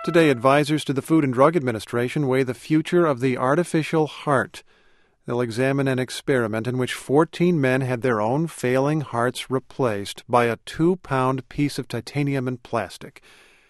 Today, advisors to the Food and Drug Administration weigh the future of the artificial heart. They'll examine an experiment in which 14 men had their own failing hearts replaced by a 2-pound piece of titanium and plastic.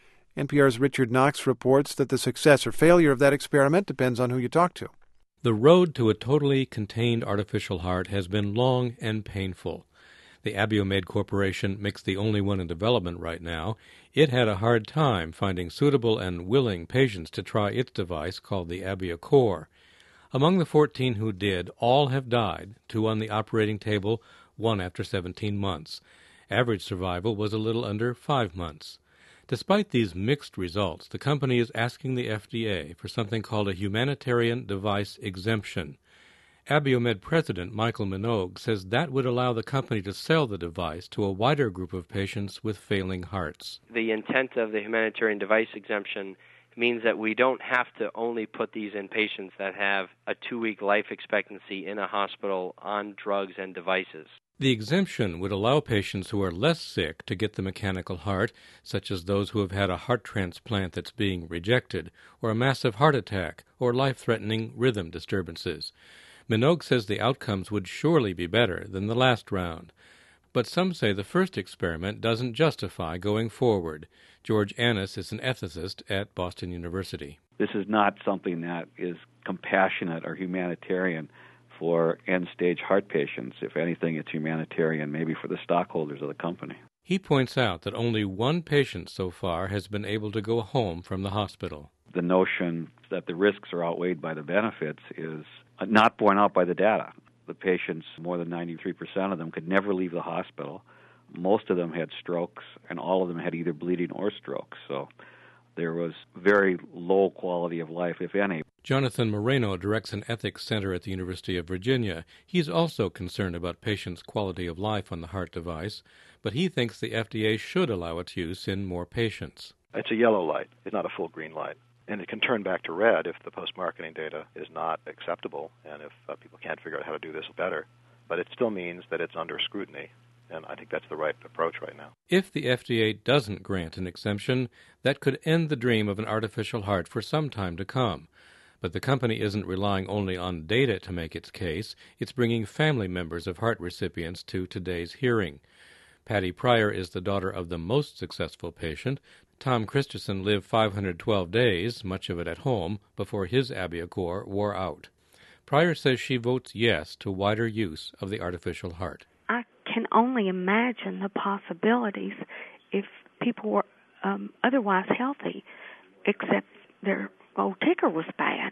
NPR's Richard Knox reports that the success or failure of that experiment depends on who you talk to. The road to a totally contained artificial heart has been long and painful. The Abiomed Corporation makes the only one in development right now. It had a hard time finding suitable and willing patients to try its device called the AbioCor. Among the 14 who did, all have died, 2 on the operating table, 1 after 17 months. Average survival was a little under 5 months. Despite these mixed results, the company is asking the FDA for something called a humanitarian device exemption. Abiomed President Michael Minogue says that would allow the company to sell the device to a wider group of patients with failing hearts. The intent of the humanitarian device exemption means that we don't have to only put these in patients that have a 2-week life expectancy in a hospital on drugs and devices. The exemption would allow patients who are less sick to get the mechanical heart, such as those who have had a heart transplant that's being rejected, or a massive heart attack, or life-threatening rhythm disturbances. Minogue says the outcomes would surely be better than the last round. But some say the first experiment doesn't justify going forward. George Annis is an ethicist at Boston University. This is not something that is compassionate or humanitarian for end-stage heart patients. If anything, it's humanitarian maybe for the stockholders of the company. He points out that only 1 patient so far has been able to go home from the hospital. The notion that the risks are outweighed by the benefits is not borne out by the data. The patients, more than 93% of them, could never leave the hospital. Most of them had strokes, and all of them had either bleeding or strokes. So there was very low quality of life, if any. Jonathan Moreno directs an ethics center at the University of Virginia. He's also concerned about patients' quality of life on the heart device, but he thinks the FDA should allow its use in more patients. It's a yellow light. It's not a full green light. And it can turn back to red if the post-marketing data is not acceptable and if people can't figure out how to do this better. But it still means that it's under scrutiny, and I think that's the right approach right now. If the FDA doesn't grant an exemption, that could end the dream of an artificial heart for some time to come. But the company isn't relying only on data to make its case. It's bringing family members of heart recipients to today's hearing. Patty Pryor is the daughter of the most successful patient. Tom Christensen lived 512 days, much of it at home, before his AbioCor wore out. Pryor says she votes yes to wider use of the artificial heart. I can only imagine the possibilities if people were otherwise healthy, except their old ticker was bad.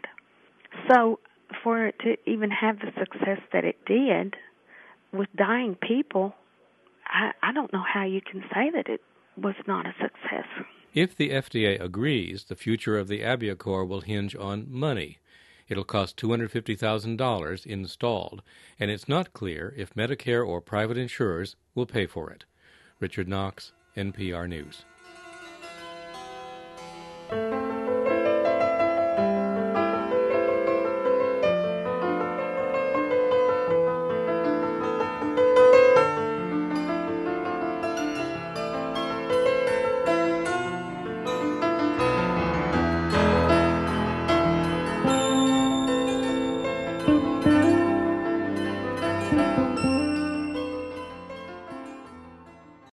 So for it to even have the success that it did with dying people, I don't know how you can say that it was not a success. If the FDA agrees, the future of the AbioCor will hinge on money. It'll cost $250,000 installed, and it's not clear if Medicare or private insurers will pay for it. Richard Knox, NPR News.